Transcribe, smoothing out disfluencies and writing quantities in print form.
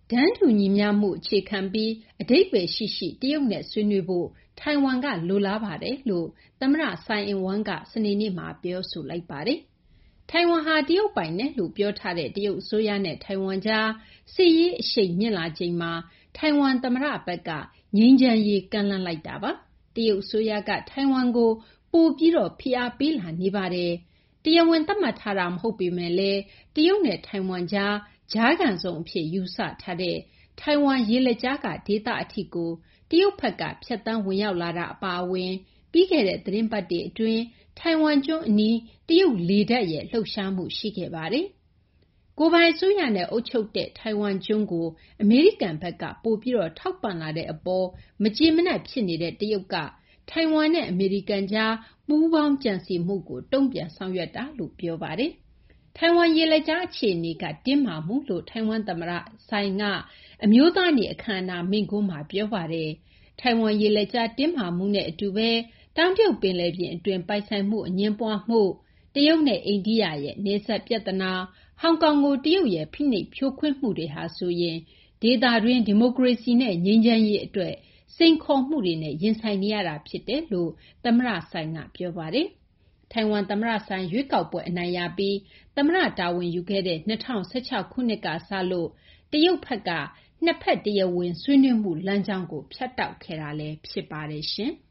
တန်းတူညီမျှမှုအခြေခံပြီးအဓိပ္ပါယ်ရှိတရုတ်နဲ့ဆွေးနွေးဖို့ထိုင်ဝမ်ကလိုလားပါတယ်လို့သမ္မတ Tsai Ing-wen ကစနေနေ့မှာပြောဆိုလိုက်ပါတယ်။ထိုင်ဝမ်ဟာတရုတ်ပိုင်နက်လို့ပြောထားတဲ့တရုတ်အစိုးရနဲ့ထိုင်ဝမ်ကြားစစ်ရေးအရှိန်မြင့်လာချိန်မှာထိုင်ဝမ်သမ္မတဘက်ကငြိမ်းချမ်းရေးကမ်းလှမ်းလိုက်တာပါ။တရုတ်အစိုးရကထိုင်ဝမ်ကိုပိုပြီးဖိအားပေးလာနေပါတယ်။တရားဝင်သတ်မှတ်ထားတာမဟုတ်ပေမဲ့လည်းတရုတ်နဲ့ထိုင်ဝမ်ကြားကြားခံစုံအဖြစ်ယူဆထားတဲ့ထိုင်ဝမ်ရေလက်ကြားကဒေသအထိကိုတရုတ်ဘက်ကဖြတ်သန်းဝင်ရောက်လာတာအပါအဝင်ပြီးခဲ့တဲ့သီတင်းပတ်တွေအတွင်းထိုင်ဝမ်ကျွန်းအနီးတရုတ်လေတပ်ရဲ့လှုပ်ရှားမှုရှိခဲ့ပါတယ်။ကိုယ်ပိုင်အစိုးရနဲ့အုပ်ချုပ်တဲ့ထိုင်ဝမ်ကျွန်းကိုအမေရိကန်ဘက်ကပိုပြီးထောက်ပံ့လာတဲ့အပေါ်မကျေမနပ်ဖြစ်နေတဲ့တရုတ်ကထိုင်ဝမ်နဲ့အမေရိကန်ကြားပူးပေါင်းကြံစည်မှုကိုတုံ့ပြန်ဆောင်ရွက်တာလို့ပြောပါတယ်။ထိုင်ဝမ်ရေလက်ကြားအခြေအနေကတင်းမာမှုလို့ထိုင်ဝမ်သမ္မတ Tsai ကအမျိုးသားနေ့အခမ်းအနားမိန့်ခွန်းမှာပြောပါတယ်။ထိုင်ဝမ်ရေလက်ကြားတင်းမာမှုနဲ့အတူပဲတောင်တရုတ်ပင်လယ်ပြင်အတွင်းပိုင်ဆိုင်မှုအငြင်းပွားမှုတရုတ်နဲ့အိန္ဒိယရဲ့နယ်စပ်ပြဿနာဟောင်ကောင်ကိုတရုတ်ရဲ့ဖိနှိပ်ဖြိုခွင်းမှုတွေဟာဆိုရင်ဒေသတွင်းဒီမိုကရေစီနဲ့ငြိမ်းချမ်းရေးအတွက်စိန်ခေါ်မှုတွေနဲ့ရင်ဆိုင်နေရတာဖြစ်တယ်လို့သမ္မတ Tsai ကပြောပါတယ်။ထိုင်ဝမ်သမ္မတ Tsai ရွေးကောက်ပွဲအနိုင်ရပြီးသမ္မတတာဝန်ယူခဲ့တဲ့2016ခုနှစ်ကစလို့တရုတ်ဘက်ကနှစ်ဘက်တရားဝင်ဆွေးနွေးမှုလမ်းကြောင်းကိုဖြတ်တောက်ခဲ့တာလည်းဖြစ်ပါတယ်ရှင်။